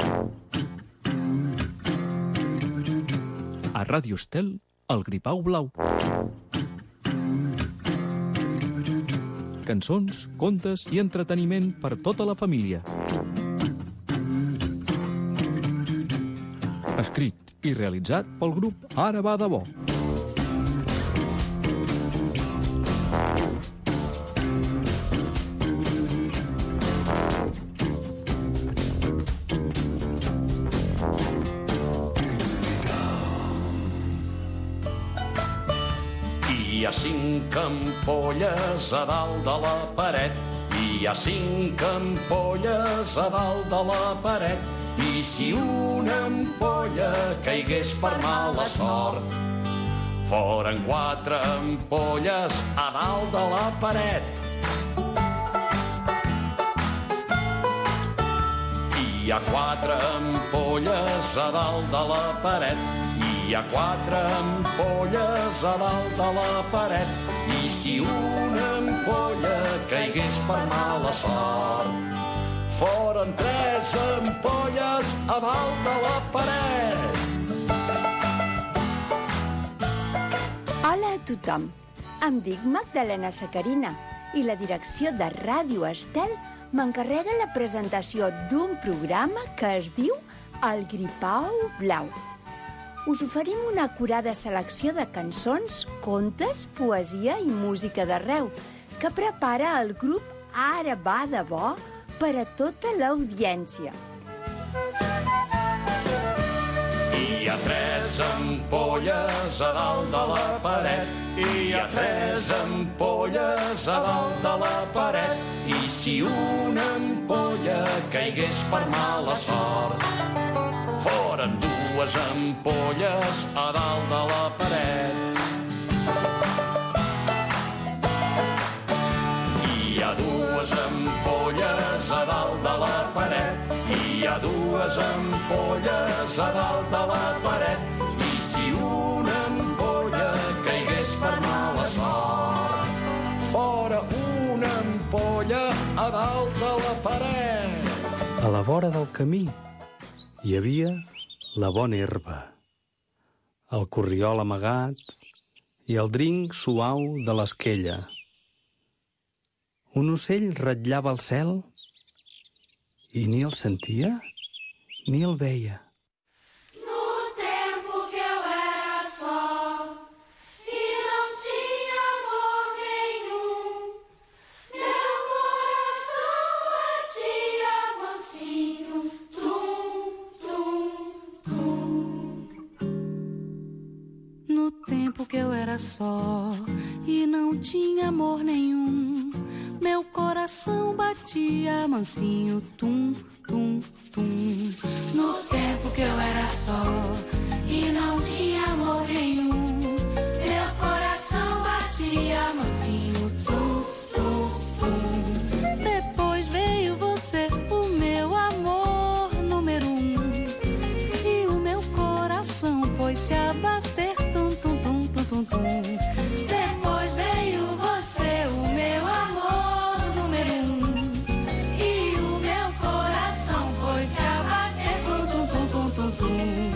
A Ràdio Estel, el Gripau Blau. Cançons, contes i entreteniment per tota la família. Escrit i realitzat pel grup Ara va de bo. Hi ha 5 ampolles a dalt de la paret. Hi ha 5 ampolles a dalt de la paret. I si una ampolla caigués per mala sort, foren 4 ampolles a dalt de la paret. Hi ha 4 ampolles a dalt de la paret. Hi ha 4 ampolles a dalt de la paret. I si una ampolla caigués per mala sort, foren 3 ampolles a dalt de la paret. Hola a tothom. Em dic Magdalena Sacarina i la direcció de Ràdio Estel m'encarrega la presentació d'un programa que es diu El Gripau Blau. Us oferim una acurada selecció de cançons, contes, poesia i música d'arreu que prepara el grup Ara va de bo per a tota l'audiència. Hi ha 3 ampolles a dalt de la paret. Hi ha 3 ampolles a dalt de la paret. I si una ampolla caigués per mala sort, foren 2 ampolles a dalt de la paret. Hi ha 2 ampolles a dalt de la paret. Hi ha 2 ampolles a dalt de la paret. I si una ampolla caigués per mala sort, fora una ampolla a dalt de la paret. A la vora del camí hi havia la bona herba, el corriol amagat i el drinc suau de l'esquella. Un ocell ratllava el cel i ni el sentia ni el veia. Que eu era só e não tinha amor nenhum, meu coração batia mansinho, tum, tum, tum. No tempo que eu era só e não tinha amor nenhum, meu coração batia mansinho, tum, tum, tum. Depois veio você, o meu amor número 1, e o meu coração pôs-se a bater. Depois veio você, o meu amor número 1, e o meu coração pôs-se a bater, tum, tum, tum, tum, tum.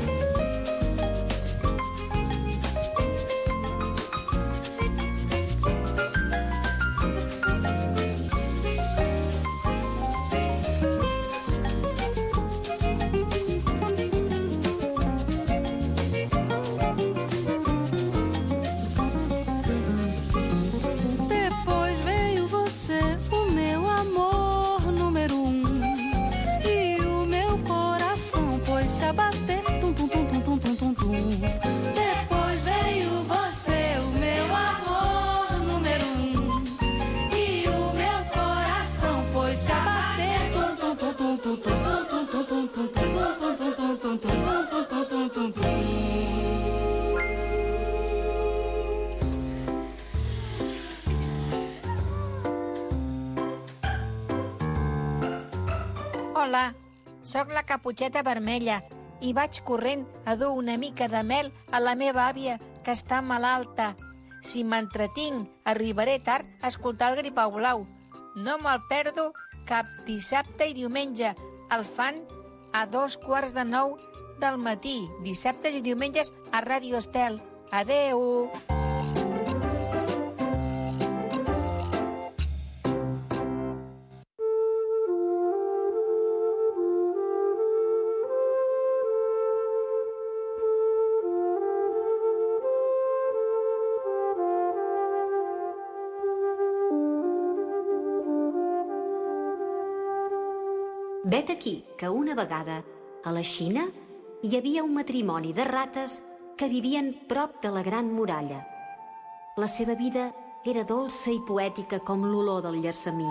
Hola, sóc la Caputxeta Vermella i vaig corrent a dur una mica de mel a la meva àvia, que està malalta. Si m'entretinc, arribaré tard a escoltar el Gripau Blau. No me'l perdo cap dissabte i diumenge. El fan a 8:45 del matí, dissabtes i diumenges a Ràdio Estel. Adeu! Vet aquí que una vegada, a la Xina, hi havia un matrimoni de rates que vivien prop de la Gran Muralla. La seva vida era dolça i poètica com l'olor del llessamí.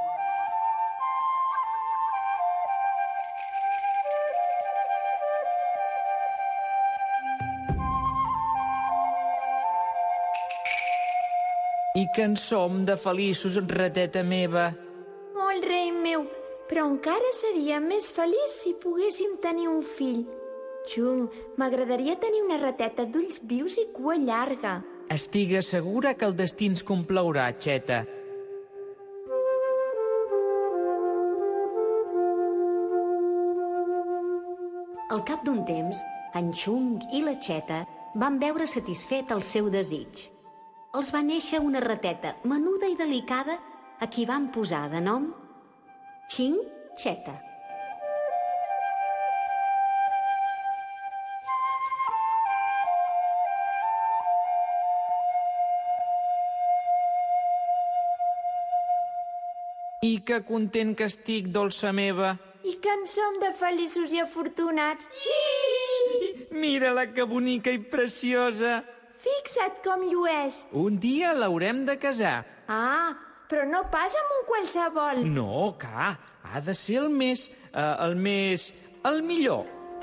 I que en som de feliços, rateta meva. Molt, rei meu, però encara seria més feliç si poguéssim tenir un fill. Chung, m'agradaria tenir una rateta d'ulls vius i cua llarga. Estiga segura que el destí ens complaurà, xeta. Al cap d'un temps, en Chung i la xeta van veure satisfet el seu desig. Els va néixer una rateta menuda i delicada a qui van posar de nom Ching Xeta. I que content que estic, dolça meva. I que en som de feliços i afortunats. Mira-la, que bonica i preciosa. Fixa't com llueix. Un dia l'haurem de casar. Ah, però no pas amb un qualsevol. No, que ha de ser el millor.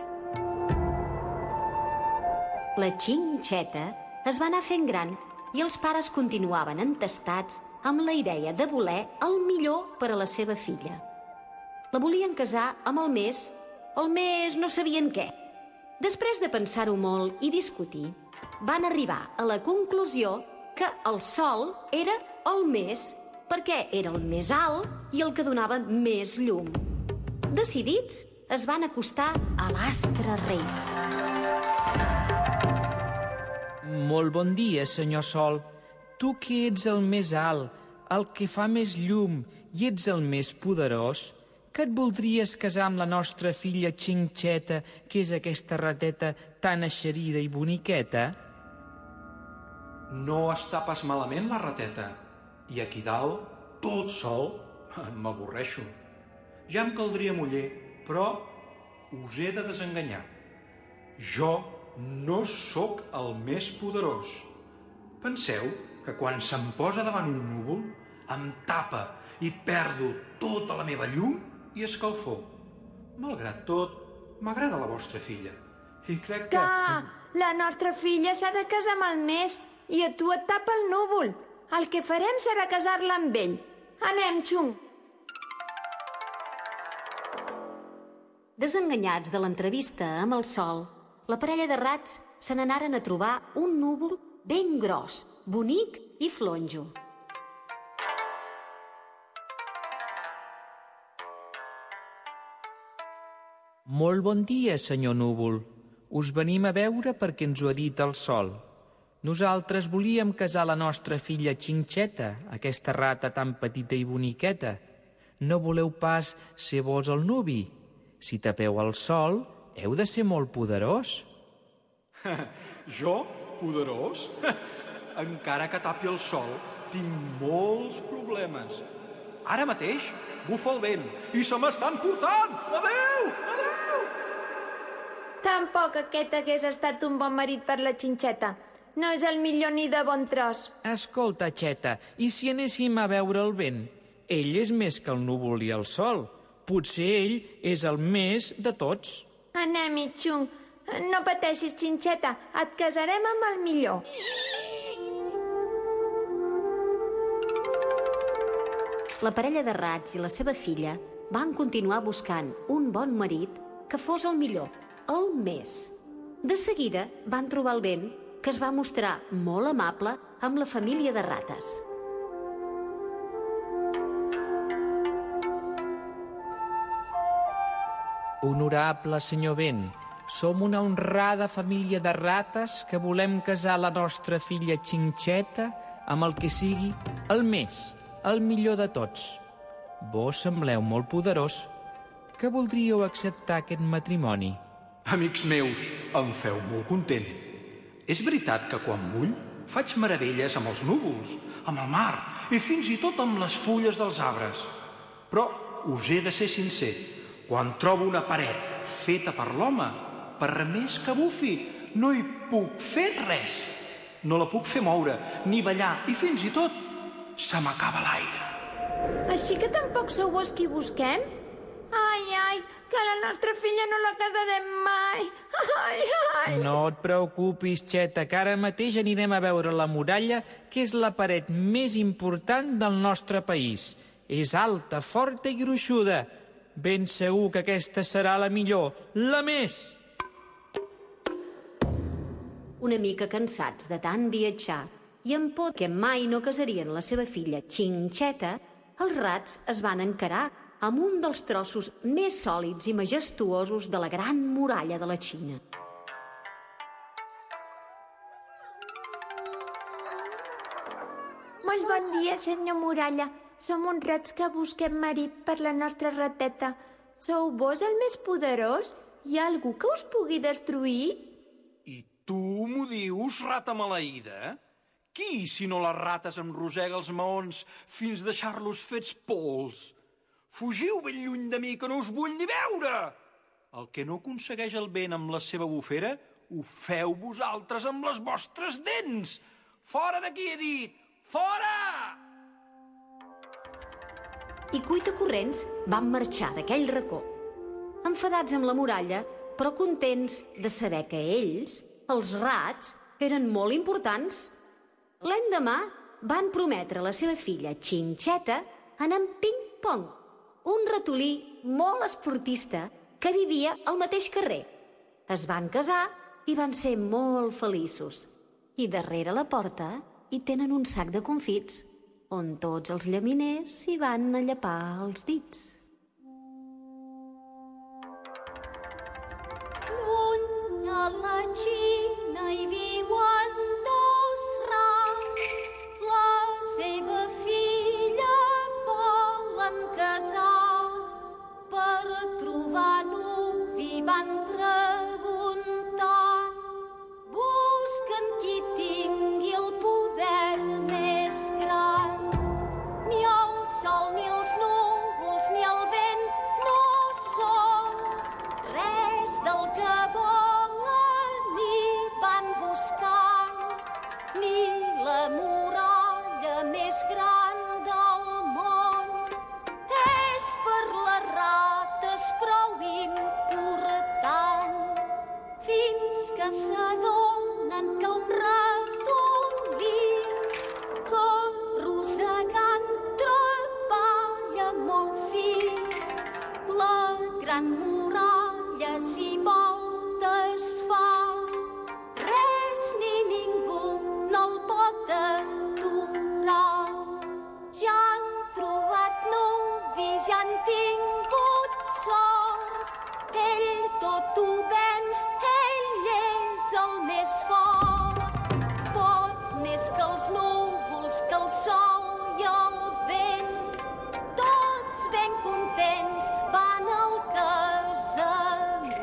La Ching Xeta es va anar fent gran i els pares continuaven entestats amb la idea de voler el millor per a la seva filla. La volien casar amb el més no sabien què. Després de pensar-ho molt i discutir, van arribar a la conclusió que el sol era el més, perquè era el més alt i el que donava més llum. Decidits, es van acostar a l'astre rei. Molt bon dia, senyor Sol. Tu que ets el més alt, el que fa més llum i ets el més poderós, que et voldries casar amb la nostra filla Ching Xeta, que és aquesta rateta tan eixerida i boniqueta? No està pas malament la rateta. I aquí dalt, tot sol, m'avorreixo. Ja em caldria muller, però us he de desenganyar. Jo no sóc el més poderós. Penseu que quan se'm posa davant un núvol, em tapa i perdo tota la meva llum i escalfor. Malgrat tot, m'agrada la vostra filla. I crec que... La nostra filla s'ha de casar amb el més i a tu et tapa el núvol. El que farem serà casar-la amb ell. Anem, Chung. Desenganyats de l'entrevista amb el sol, la parella de rats se n'anaren a trobar un núvol ben gros, bonic i flonjo. Molt bon dia, senyor núvol. Us venim a veure perquè ens ho ha dit el sol. Nosaltres volíem casar la nostra filla Ching Xeta, aquesta rata tan petita i boniqueta. No voleu pas ser vos el nuvi? Si tapeu el sol, heu de ser molt poderós. Jo? Poderós? Encara que tapi el sol, tinc molts problemes. Ara mateix bufa el vent i se m'estan portant! Adéu! Adéu! Tampoc aquest hagués estat un bon marit per la xinxeta. No és el millor ni de bon tros. Escolta, Xeta, i si anéssim a veure el vent? Ell és més que el núvol i el sol. Potser ell és el més de tots. Anem-hi, Chung. No pateixis, xinxeta. Et casarem amb el millor. La parella de rats i la seva filla van continuar buscant un bon marit que fos el millor, el més. De seguida van trobar el vent, que es va mostrar molt amable amb la família de rates. Honorable senyor Vent, som una honrada família de rates que volem casar la nostra filla Xinxeta amb el que sigui el millor de tots. Vos sembleu molt poderós. Que voldríeu acceptar aquest matrimoni? Amics meus, em feu molt content. És veritat que quan vull faig meravelles amb els núvols, amb el mar i fins i tot amb les fulles dels arbres. Però us he de ser sincer, quan trobo una paret feta per l'home, per més que bufi, no hi puc fer res. No la puc fer moure, ni ballar, i fins i tot se m'acaba l'aire. Així que tampoc sou els qui busquem? Ai, que la nostra filla no la casarem mai. Ai. No et preocupis, Xeta, que ara mateix anirem a veure la muralla, que és la paret més important del nostre país. És alta, forta i gruixuda. Ben segur que aquesta serà la millor, la més. Una mica cansats de tant viatjar i amb por que mai no casarien la seva filla Xinxeta, els rats es van encarar amb un dels trossos més sòlids i majestuosos de la gran muralla de la Xina. Molt bon dia, senyor Muralla. Som uns rats que busquem marit per la nostra rateta. Sou vos el més poderós? Hi ha algú que us pugui destruir? I tu m'ho dius, rata maleïda? Qui, si no les rates, em rosega els maons fins deixar-los fets pols? Fugiu ben lluny de mi, que no us vull ni veure! El que no aconsegueix el vent amb la seva bufera, ho feu vosaltres amb les vostres dents! Fora d'aquí, he dit! Fora! I cuitacorrents van marxar d'aquell racó, enfadats amb la muralla, però contents de saber que ells, els rats, eren molt importants. L'endemà van prometre a la seva filla Xinxeta anar en ping-pong, un ratolí molt esportista que vivia al mateix carrer. Es van casar i van ser molt feliços. I darrere la porta hi tenen un sac de confits on tots els llaminers s'hi van a llepar els dits. Lluny a la Xina hi viuen dos rats, la seva filla volen casar. Per trobar-lo vi van preguntant, busquen qui tingui el poder més gran. Ni el sol, ni els núvols, ni el vent no són res del que volen ni van buscant, ni la muralla més gran del món. És per les rates prou important, fins que s'adonen que un ratolí rosegant treballa molt fi. La gran muralla s'hi voltes fa, res ni ningú no el pot aturar. Ja han trobat nuvi, ja han tingut sort, ell tot ho venç, ell és el més fort. Pot més que els núvols, que el sol i el vent, tots ben contents van al casament.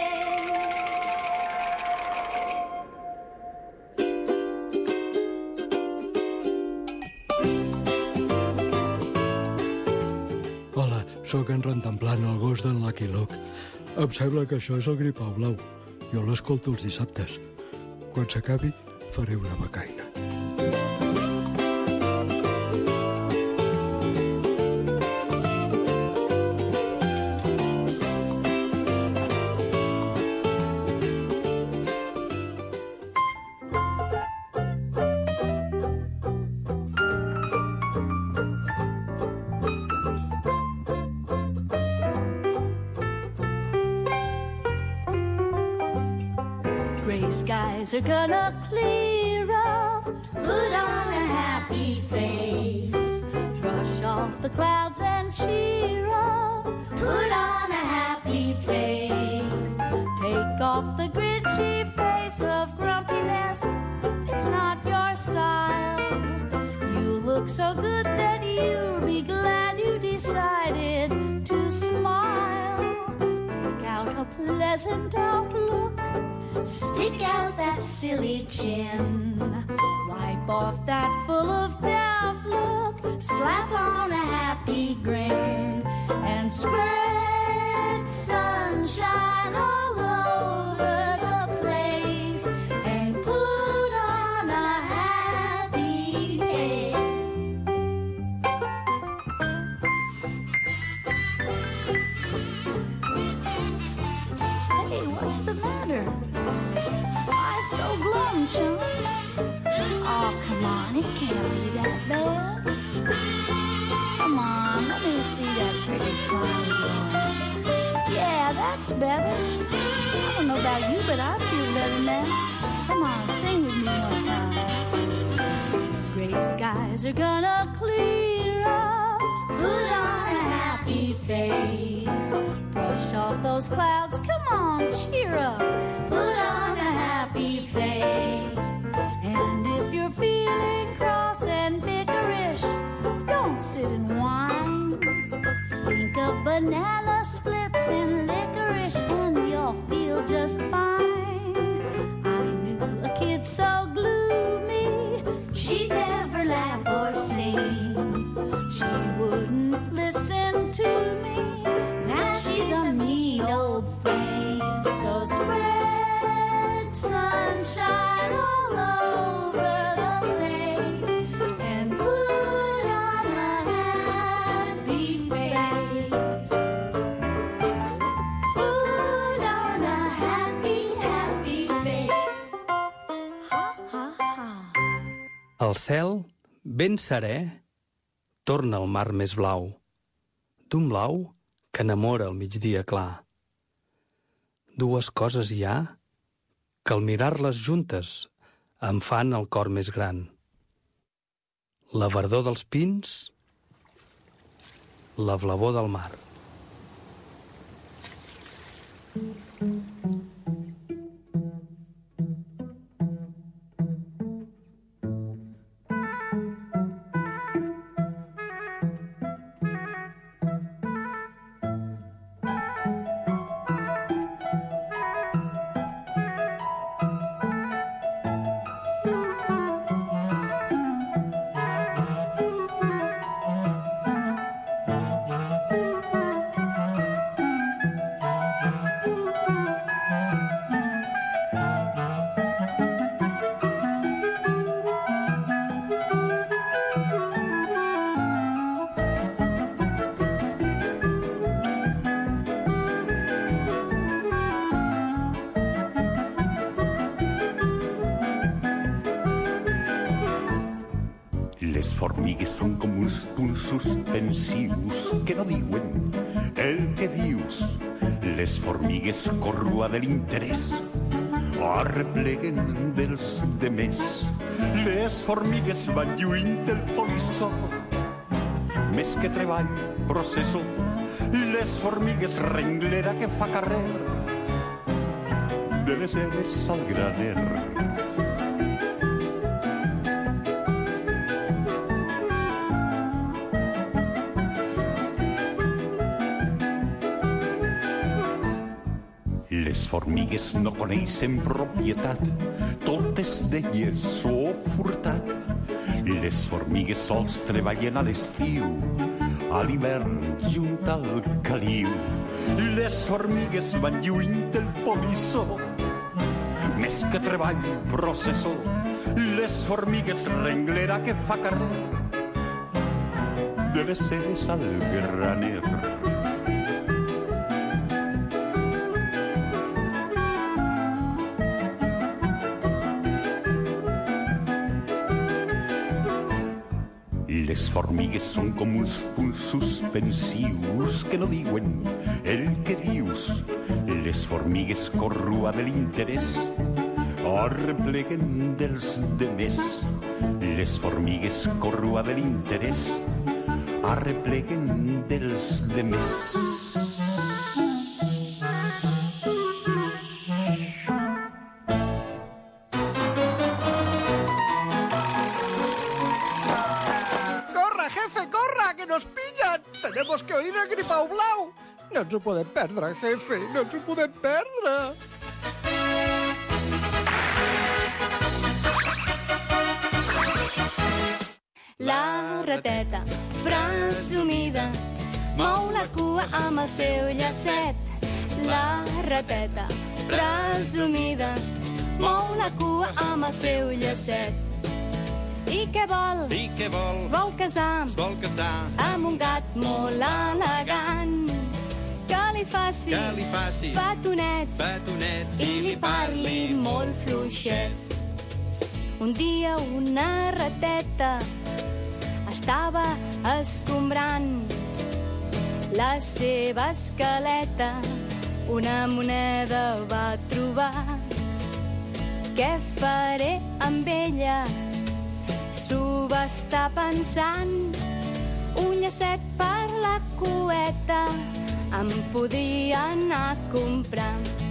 Hola, sóc en Rentemplant, el gos d'en Lucky Luke. Em sembla que això és el gripau blau. Jo l'escolto els dissabtes. Quan s'acabi, faré una becaina. Gray skies are gonna clear up. Put on a happy face. Brush off the clouds and cheer up. Put on a happy face. Take off the gritchy face of grumpiness. It's not your style. You look so good that you'll be glad you decided to smile. Pick out a pleasant outlook. Stick out that silly chin. Wipe off that full of doubt look. Slap on a happy grin. And spread sunshine all over the place. And put on a happy face. Hey, what's the matter? Why so glum, Sean? Oh, come on, it can't be that bad. Come on, let me see that pretty smile again. Yeah, that's better. I don't know about you, but I feel better now. Come on, sing with me one time. Gray skies are gonna clear up. Put on a happy face. Brush off those clouds, come on, cheer up. Put on a happy face. And if you're feeling cross and bickerish, don't sit and whine. Think of banana splits and licorice and you'll feel just fine. I knew a kid so gloomy, she'd never laugh or sing. She wouldn't listen to me, now she's a mean old thing. So spread sunshine all over the place and put on a happy face. Put on a happy, happy face. Ha, ha, ha. El cel, ben serè, torna al mar més blau, d'un blau que enamora al migdia clar. Dues coses hi ha que al mirar-les juntes em fan el cor més gran. La verdor dels pins, la blavor del mar. Les formigues són com uns punts suspensius que no diuen el que dius. Les formigues corrua de l'interès arrepleguen dels demés. Les formigues van lluint del polissó, més que treball, processó. Les formigues renglera que fa carrer de les eres al graner. Les formigues no coneixen propietat, tot és d'elles o furtat. Les formigues sols treballen a l'estiu, a l'hivern junt al caliu. Les formigues van lluint del polissó, més que treball, processó. Les formigues renglera que fa carrer de les eres al graner. Les formigues són com uns punts suspensius que no diuen el que dius. Les formigues corrua de l'interès arrepleguen dels demés. Les formigues corrua de l'interès arrepleguen dels demés. No ens ho podem perdre, jefe, no ens ho podem perdre. La rateta presumida mou la cua amb el seu llacet. La rateta presumida mou la cua amb el seu llacet. I què vol? I què vol? Vol casar. Es vol casar amb un gat molt elegant. Que li faci petonets i li parli molt fluixet. Un dia una rateta estava escombrant la seva escaleta. Una moneda va trobar. Què faré amb ella? S'ho va estar pensant. Un llacet per la cueta em podria anar a comprar.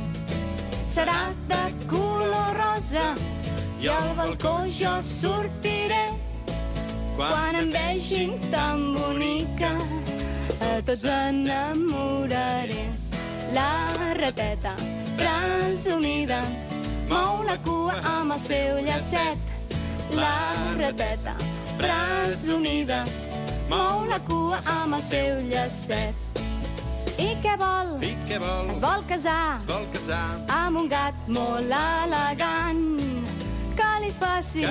Serà de color rosa i al balcó jo sortiré. Quan em vegin tan bonica a tots enamoraré. La rateta presumida mou la cua amb el seu llacet. La rateta presumida mou la cua amb el seu llacet. I què vol? I què vol? Es vol casar amb un gat molt elegant. Que li faci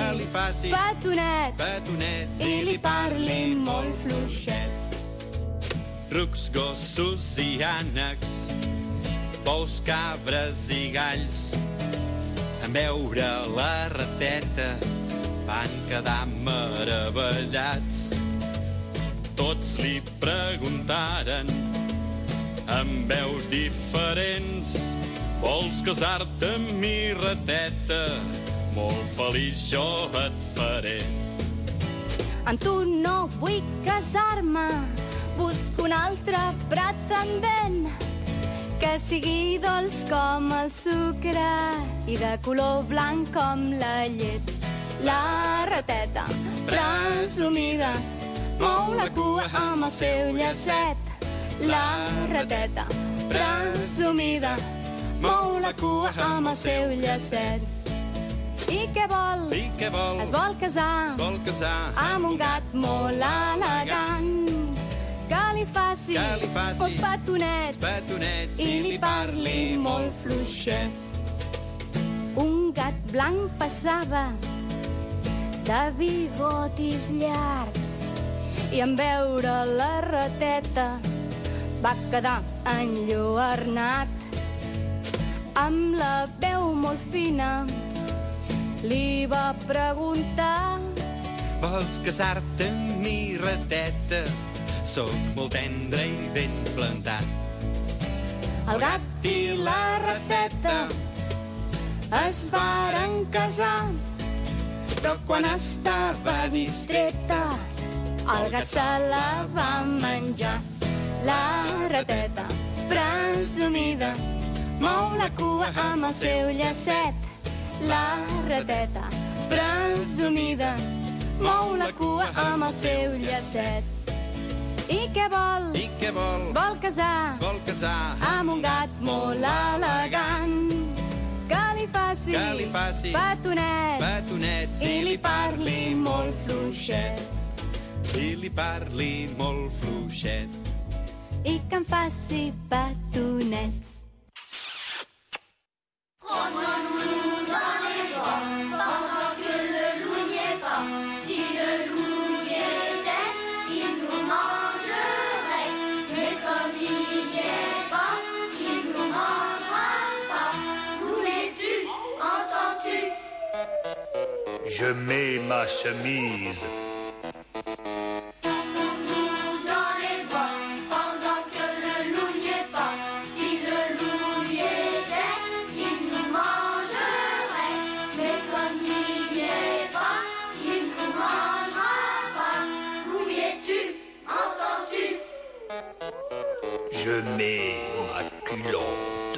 petonets i li parli molt fluixet. Rucs, gossos i ànecs, bous, cabres i galls, en veure la rateta van quedar meravellats. Tots li preguntaren amb veus diferents: vols casar-te amb mi, rateta? Molt feliç jo et faré. Amb tu no vull casar-me, busco un altre pretendent que sigui dolç com el sucre i de color blanc com la llet. La rateta presumida mou la cua amb el seu llacet. La rateta presumida mou la cua amb el seu llacet. I què vol? I què vol? Es vol casar amb un gat molt elegant. Que li faci molts petonets i li parli molt fluixet. Un gat blanc passava de bigotis llargs i en veure la rateta va quedar enlluernat. Amb la veu molt fina li va preguntar: vols casar-te amb mi, rateta? Soc molt tendre i ben plantat. El gat i la rateta es varen casar, però quan estava distreta el gat se la va menjar. La rateta presumida mou la cua amb el seu llacet. La rateta presumida mou la cua amb el seu llacet. I què vol? I què vol? Es vol casar amb un gat molt elegant. Que li faci petonets i li parli molt fluixet. I li parli molt fluixet. I que em faci petonets. Promenons-nous dans les bois, pendant que le loup n'y est pas. Si le loup y était, il nous mangerait. Mais comme il n'y est pas, il nous mangera pas. Où es-tu? Entends-tu? Je mets ma chemise. Je mets ma culotte.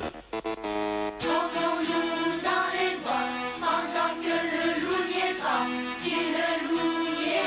Promenons-nous dans les bois, pendant que le loup n'y est pas. Si le loup y